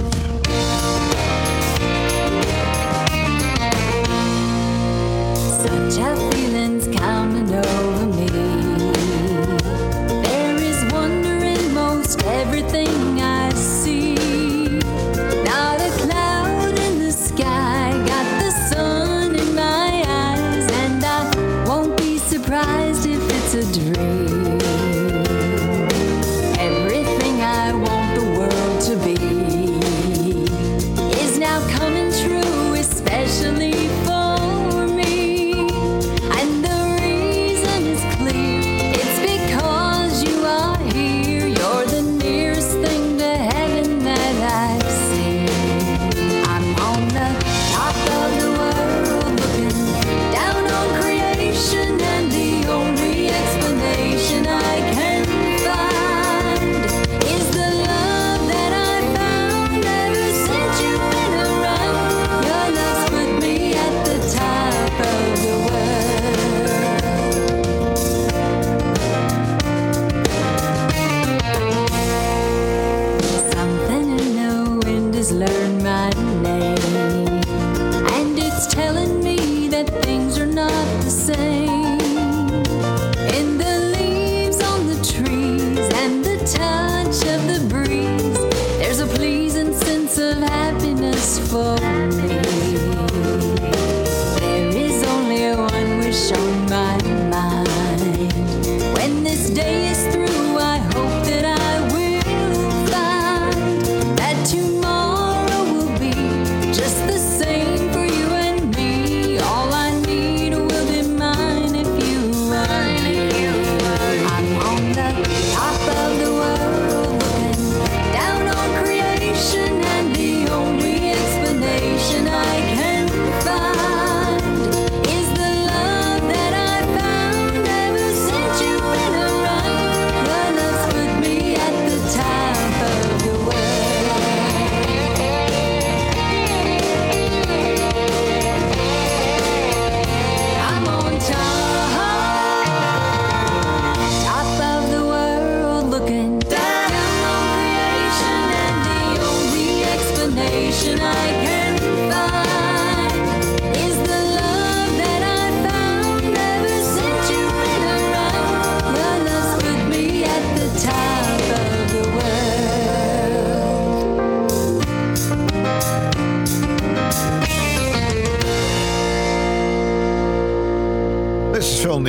Such a feeling's coming over me. There is wonder in most everything I see. Not a cloud in the sky, got the sun in my eyes, and I won't be surprised if it's a dream. Everything I want the world to be is now coming true, especially for me. I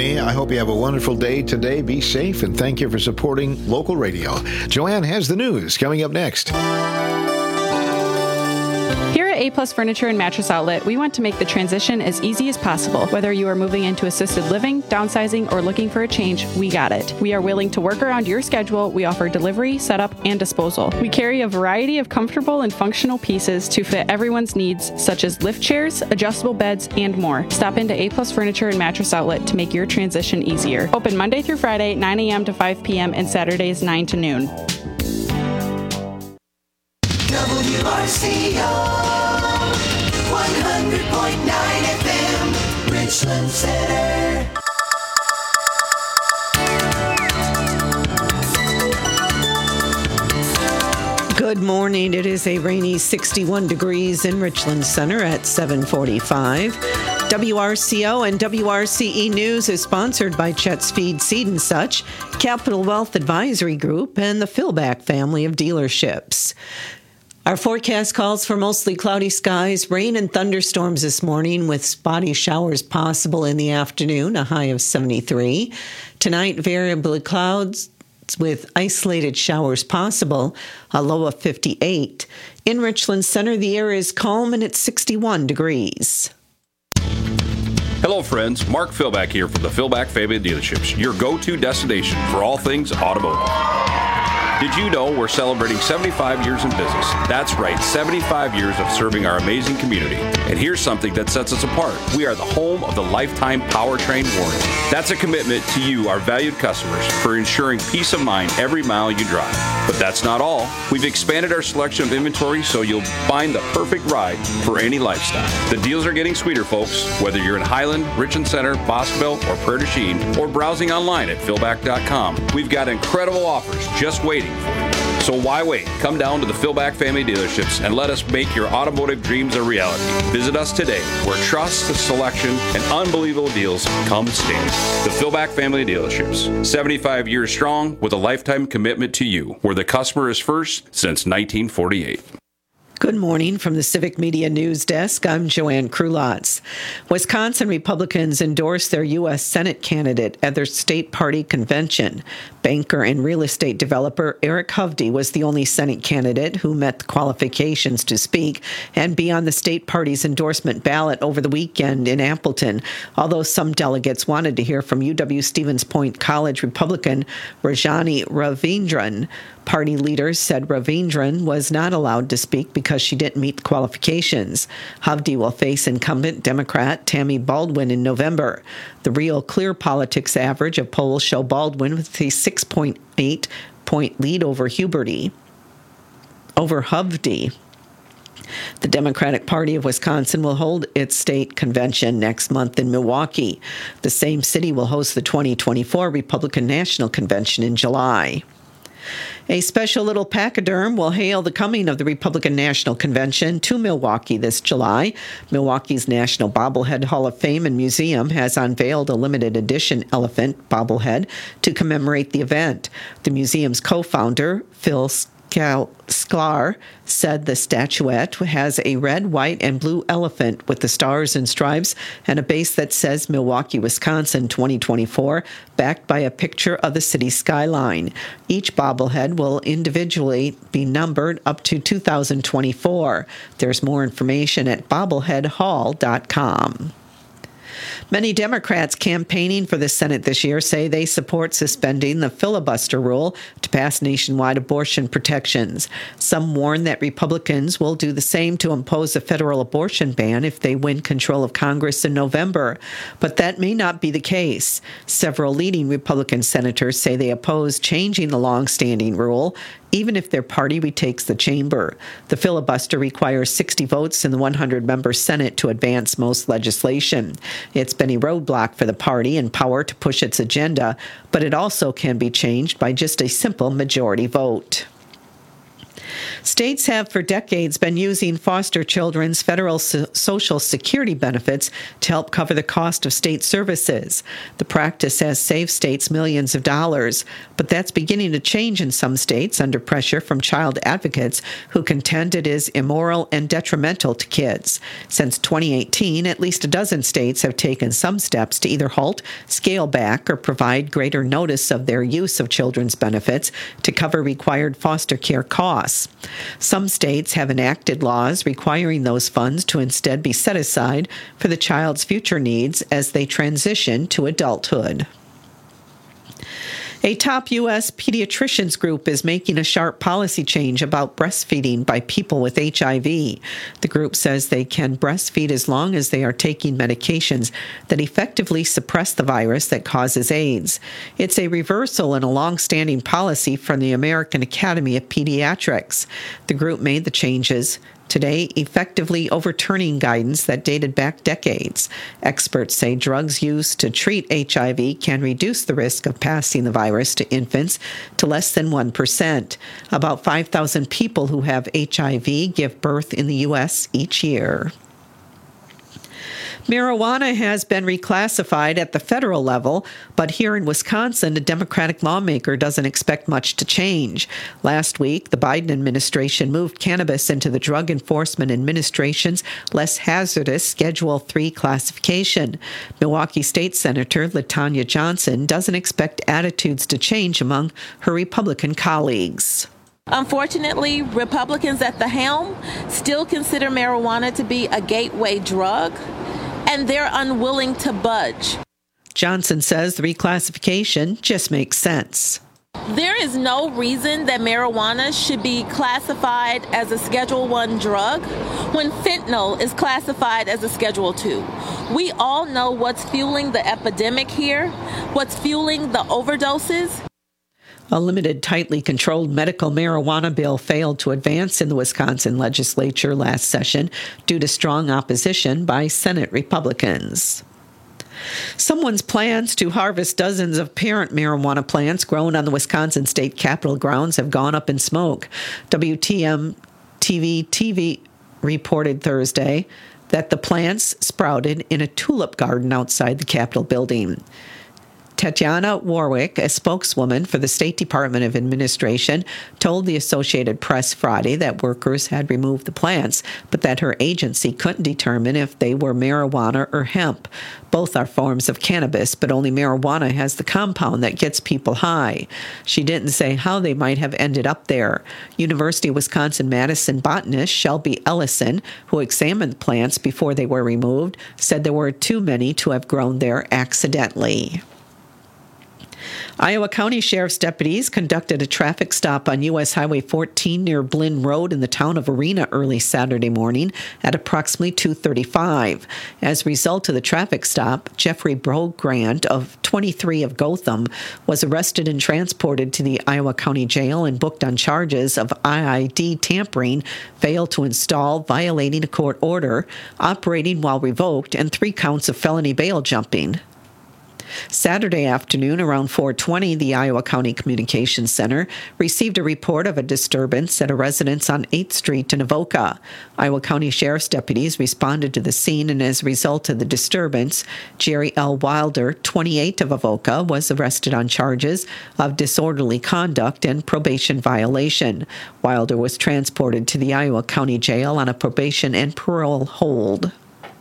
Stephanie. I hope you have a wonderful day today. Be safe, and thank you for supporting local radio. Joanne has the news coming up next. Here at A-Plus Furniture and Mattress Outlet, we want to make the transition as easy as possible. Whether you are moving into assisted living, downsizing, or looking for a change, we got it. We are willing to work around your schedule. We offer delivery, setup, and disposal. We carry a variety of comfortable and functional pieces to fit everyone's needs, such as lift chairs, adjustable beds, and more. Stop into A-Plus Furniture and Mattress Outlet to make your transition easier. Open Monday through Friday, nine a.m. to five p.m. and Saturdays, nine to noon. W R C O one hundred point nine F M, Richland Center. Good morning. It is a rainy sixty-one degrees in Richland Center at seven forty-five. W R C O and W R C E News is sponsored by Chet's Feed, Seed and Such, Capital Wealth Advisory Group, and the Philback family of dealerships. Our forecast calls for mostly cloudy skies, rain and thunderstorms this morning with spotty showers possible in the afternoon, a high of seventy-three. Tonight, variable clouds with isolated showers possible, a low of fifty-eight. In Richland Center, the air is calm and it's sixty-one degrees. Hello, friends. Mark Philback here from the Philback Family Dealerships, your go-to destination for all things automotive. Did you know we're celebrating seventy-five years in business? That's right, seventy-five years of serving our amazing community. And here's something that sets us apart. We are the home of the lifetime powertrain warranty. That's a commitment to you, our valued customers, for ensuring peace of mind every mile you drive. But that's not all. We've expanded our selection of inventory so you'll find the perfect ride for any lifestyle. The deals are getting sweeter, folks. Whether you're in Highland, Richland Center, Boscoville, or Prairie du Chien, or browsing online at philback dot com, we've got incredible offers just waiting for you. So why wait? Come down to the Philback Family Dealerships and let us make your automotive dreams a reality. Visit us today, where trust, selection, and unbelievable deals come standard. The Philback Family Dealerships, seventy-five years strong with a lifetime commitment to you, where the customer is first since nineteen forty-eight. Good morning from the Civic Media News Desk. I'm Joanne Krulotz. Wisconsin Republicans endorsed their U S Senate candidate at their state party convention. Banker and real estate developer Eric Hovde was the only Senate candidate who met the qualifications to speak and be on the state party's endorsement ballot over the weekend in Appleton, although some delegates wanted to hear from U W-Stevens Point College Republican Rajani Ravindran. Party leaders said Ravindran was not allowed to speak because she didn't meet the qualifications. Hovde will face incumbent Democrat Tammy Baldwin in November. The Real Clear Politics average of polls show Baldwin with a six point eight point lead over Huberty, over Hovde. The Democratic Party of Wisconsin will hold its state convention next month in Milwaukee. The same city will host the twenty twenty-four Republican National Convention in July. A special little pachyderm will hail the coming of the Republican National Convention to Milwaukee this July. Milwaukee's National Bobblehead Hall of Fame and Museum has unveiled a limited edition elephant bobblehead to commemorate the event. The museum's co-founder, Phil Sklar, said the statuette has a red, white, and blue elephant with the stars and stripes and a base that says Milwaukee, Wisconsin twenty twenty-four, backed by a picture of the city skyline. Each bobblehead will individually be numbered up to two thousand twenty-four. There's more information at bobblehead hall dot com. Many Democrats campaigning for the Senate this year say they support suspending the filibuster rule to pass nationwide abortion protections. Some warn that Republicans will do the same to impose a federal abortion ban if they win control of Congress in November. But that may not be the case. Several leading Republican senators say they oppose changing the long-standing rule, even if their party retakes the chamber. The filibuster requires sixty votes in the one hundred member Senate to advance most legislation. It's been a roadblock for the party in power to push its agenda, but it also can be changed by just a simple majority vote. States have for decades been using foster children's federal so- Social Security benefits to help cover the cost of state services. The practice has saved states millions of dollars, but that's beginning to change in some states under pressure from child advocates who contend it is immoral and detrimental to kids. Since twenty eighteen, at least a dozen states have taken some steps to either halt, scale back, or provide greater notice of their use of children's benefits to cover required foster care costs. Some states have enacted laws requiring those funds to instead be set aside for the child's future needs as they transition to adulthood. A top U S pediatricians group is making a sharp policy change about breastfeeding by people with H I V. The group says they can breastfeed as long as they are taking medications that effectively suppress the virus that causes AIDS. It's a reversal in a long-standing policy from the American Academy of Pediatrics. The group made the changes today, effectively overturning guidance that dated back decades. Experts say drugs used to treat H I V can reduce the risk of passing the virus to infants to less than one percent. About five thousand people who have H I V give birth in the U S each year. Marijuana has been reclassified at the federal level, but here in Wisconsin, a Democratic lawmaker doesn't expect much to change. Last week, the Biden administration moved cannabis into the Drug Enforcement Administration's less hazardous Schedule three classification. Milwaukee State Senator LaTanya Johnson doesn't expect attitudes to change among her Republican colleagues. Unfortunately, Republicans at the helm still consider marijuana to be a gateway drug, and they're unwilling to budge. Johnson says the reclassification just makes sense. There is no reason that marijuana should be classified as a Schedule one drug when fentanyl is classified as a Schedule two. We all know what's fueling the epidemic here, what's fueling the overdoses. A limited, tightly controlled medical marijuana bill failed to advance in the Wisconsin legislature last session due to strong opposition by Senate Republicans. Someone's plans to harvest dozens of parent marijuana plants grown on the Wisconsin State Capitol grounds have gone up in smoke. W T M T V T V reported Thursday that the plants sprouted in a tulip garden outside the Capitol building. Tatiana Warwick, a spokeswoman for the State Department of Administration, told the Associated Press Friday that workers had removed the plants, but that her agency couldn't determine if they were marijuana or hemp. Both are forms of cannabis, but only marijuana has the compound that gets people high. She didn't say how they might have ended up there. University of Wisconsin-Madison botanist Shelby Ellison, who examined the plants before they were removed, said there were too many to have grown there accidentally. Iowa County Sheriff's deputies conducted a traffic stop on U S Highway fourteen near Blinn Road in the town of Arena early Saturday morning at approximately two thirty-five. As a result of the traffic stop, Jeffrey Brogrand of twenty-three of Gotham was arrested and transported to the Iowa County Jail and booked on charges of I I D tampering, fail to install, violating a court order, operating while revoked, and three counts of felony bail jumping. Saturday afternoon around four twenty, the Iowa County Communications Center received a report of a disturbance at a residence on eighth Street in Avoca. Iowa County Sheriff's deputies responded to the scene, and as a result of the disturbance, Jerry L. Wilder, twenty-eight of Avoca, was arrested on charges of disorderly conduct and probation violation. Wilder was transported to the Iowa County Jail on a probation and parole hold.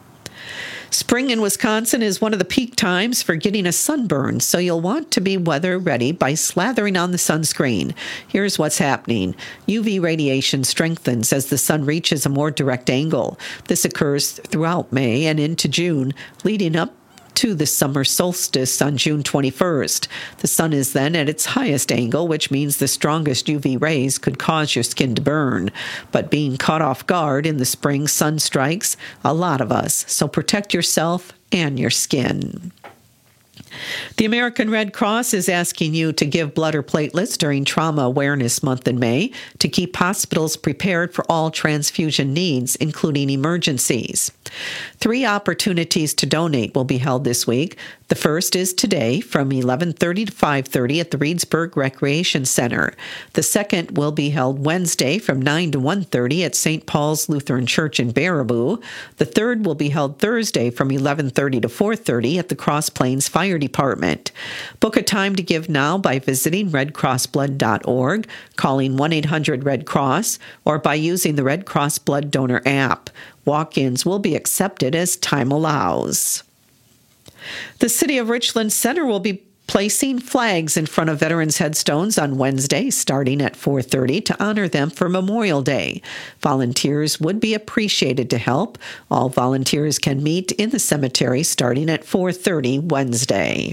Spring in Wisconsin is one of the peak times for getting a sunburn, so you'll want to be weather ready by slathering on the sunscreen. Here's what's happening. U V radiation strengthens as the sun reaches a more direct angle. This occurs throughout May and into June, leading up to the summer solstice on June twenty-first. The sun is then at its highest angle, which means the strongest U V rays could cause your skin to burn. But being caught off guard in the spring sun strikes a lot of us, so protect yourself and your skin. The American Red Cross is asking you to give blood or platelets during Trauma Awareness Month in May to keep hospitals prepared for all transfusion needs, including emergencies. Three opportunities to donate will be held this week. The first is today from eleven thirty to five thirty at the Reedsburg Recreation Center. The second will be held Wednesday from nine to one thirty at Saint Paul's Lutheran Church in Baraboo. The third will be held Thursday from eleven thirty to four thirty at the Cross Plains Fire Department. Book a time to give now by visiting red cross blood dot org, calling one eight hundred red cross, or by using the Red Cross Blood Donor app. Walk-ins will be accepted as time allows. The City of Richland Center will be placing flags in front of veterans' headstones on Wednesday, starting at four thirty, to honor them for Memorial Day. Volunteers would be appreciated to help. All volunteers can meet in the cemetery starting at four thirty Wednesday.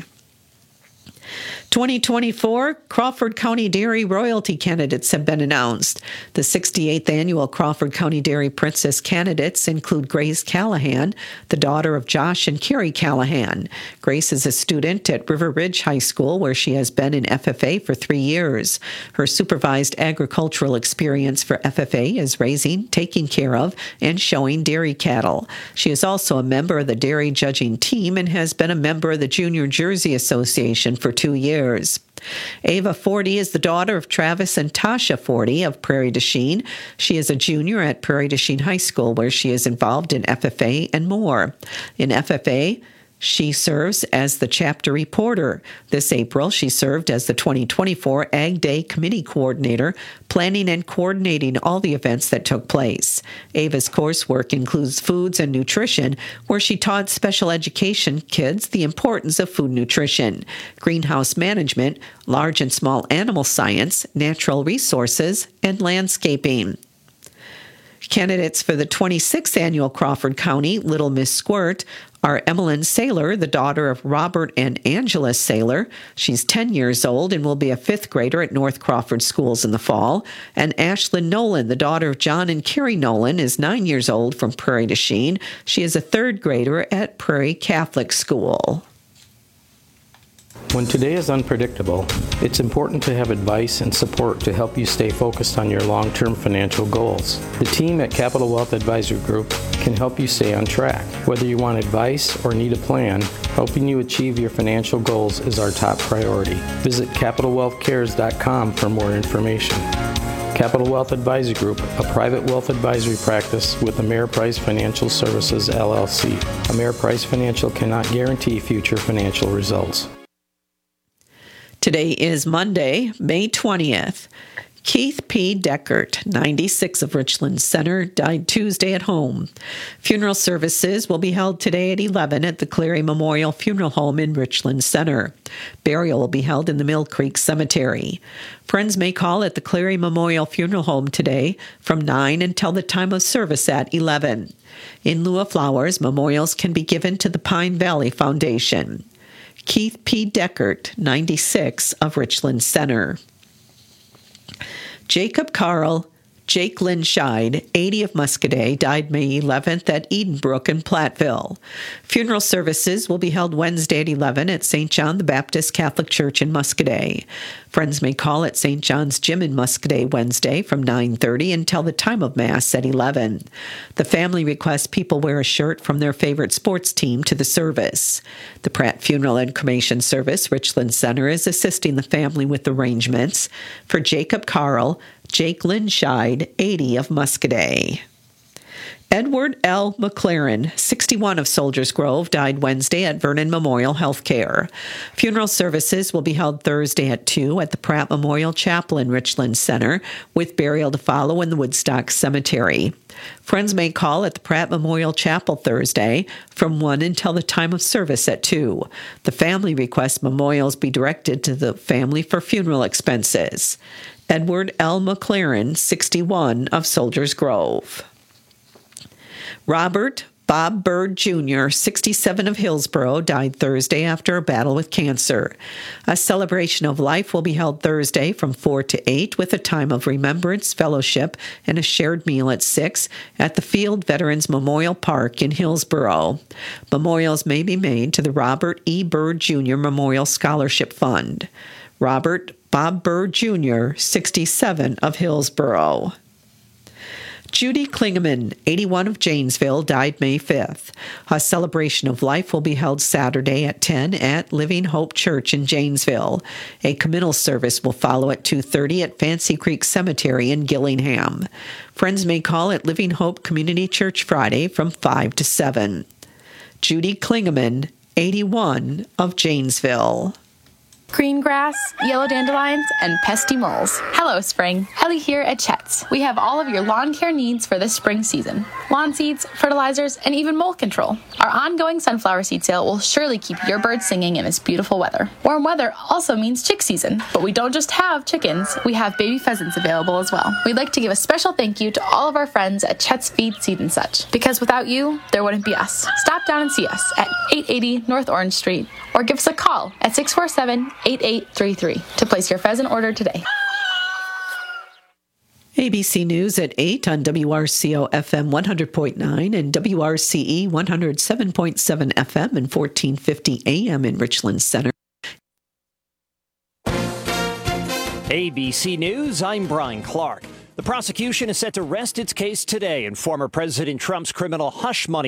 twenty twenty-four Crawford County Dairy Royalty candidates have been announced. The sixty-eighth Annual Crawford County Dairy Princess candidates include Grace Callahan, the daughter of Josh and Carrie Callahan. Grace is a student at River Ridge High School, where she has been in F F A for three years. Her supervised agricultural experience for F F A is raising, taking care of, and showing dairy cattle. She is also a member of the dairy judging team and has been a member of the Junior Jersey Association for two years. Ava Forty is the daughter of Travis and Tasha Forty of Prairie du Chien. She is a junior at Prairie du Chien High School, where she is involved in F F A and more. In F F A, she serves as the chapter reporter. This April, she served as the twenty twenty-four Ag Day Committee Coordinator, planning and coordinating all the events that took place. Ava's coursework includes foods and nutrition, where she taught special education kids the importance of food nutrition, greenhouse management, large and small animal science, natural resources, and landscaping. Candidates for the twenty-sixth Annual Crawford County Little Miss Squirt are Emmeline Saylor, the daughter of Robert and Angela Saylor. She's ten years old and will be a fifth grader at North Crawford Schools in the fall. And Ashlyn Nolan, the daughter of John and Carrie Nolan, is nine years old from Prairie du Chien. She is a third grader at Prairie Catholic School. When today is unpredictable, it's important to have advice and support to help you stay focused on your long-term financial goals. The team at Capital Wealth Advisory Group can help you stay on track. Whether you want advice or need a plan, helping you achieve your financial goals is our top priority. Visit capital wealth cares dot com for more information. Capital Wealth Advisory Group, a private wealth advisory practice with Ameriprise Financial Services, L L C. Ameriprise Financial cannot guarantee future financial results. Today is Monday, May twentieth. Keith P. Deckert, ninety-six, of Richland Center, died Tuesday at home. Funeral services will be held today at eleven at the Cleary Memorial Funeral Home in Richland Center. Burial will be held in the Mill Creek Cemetery. Friends may call at the Cleary Memorial Funeral Home today from nine until the time of service at eleven. In lieu of flowers, memorials can be given to the Pine Valley Foundation. Keith P. Deckert, ninety-six, of Richland Center. Jacob Carl, Jake Lynn Scheid, eighty, of Muscoda, died May eleventh at Edenbrook in Platteville. Funeral services will be held Wednesday at eleven at Saint John the Baptist Catholic Church in Muscoda. Friends may call at Saint John's Gym in Muscoda Wednesday from nine thirty until the time of Mass at eleven. The family requests people wear a shirt from their favorite sports team to the service. The Pratt Funeral and Cremation Service, Richland Center, is assisting the family with arrangements for Jacob Carl, Jake Lynn Scheid, eighty, of Muscoda. Edward L. McLaren, sixty-one, of Soldiers Grove, died Wednesday at Vernon Memorial Healthcare. Funeral services will be held Thursday at two at the Pratt Memorial Chapel in Richland Center, with burial to follow in the Woodstock Cemetery. Friends may call at the Pratt Memorial Chapel Thursday from one until the time of service at two. The family requests memorials be directed to the family for funeral expenses. Edward L. McLaren, sixty-one, of Soldiers Grove. Robert Bob Bird Junior, sixty-seven, of Hillsboro, died Thursday after a battle with cancer. A celebration of life will be held Thursday from four to eight with a time of remembrance, fellowship, and a shared meal at six at the Field Veterans Memorial Park in Hillsboro. Memorials may be made to the Robert E. Bird Junior Memorial Scholarship Fund. Robert Bob Bird Junior, sixty-seven, of Hillsboro. Judy Klingeman, eighty-one, of Janesville, died May fifth. A celebration of life will be held Saturday at ten at Living Hope Church in Janesville. A communal service will follow at two thirty at Fancy Creek Cemetery in Gillingham. Friends may call at Living Hope Community Church Friday from five to seven. Judy Klingeman, eighty-one, of Janesville. Green grass, yellow dandelions, and pesky moles. Hello, spring. Ellie here at Chet's. We have all of your lawn care needs for this spring season. Lawn seeds, fertilizers, and even mole control. Our ongoing sunflower seed sale will surely keep your birds singing in this beautiful weather. Warm weather also means chick season, but we don't just have chickens, we have baby pheasants available as well. We'd like to give a special thank you to all of our friends at Chet's Feed, Seed and Such, because without you, there wouldn't be us. Stop down and see us at eight eighty North Orange Street, or give us a call at six four seven, eight eight three three to place your pheasant order today. A B C News at eight on W R C O F M one hundred point nine and W R C E one oh seven point seven F M and fourteen fifty A M in Richland Center. A B C News, I'm Brian Clark. The prosecution is set to rest its case today in former President Trump's criminal hush money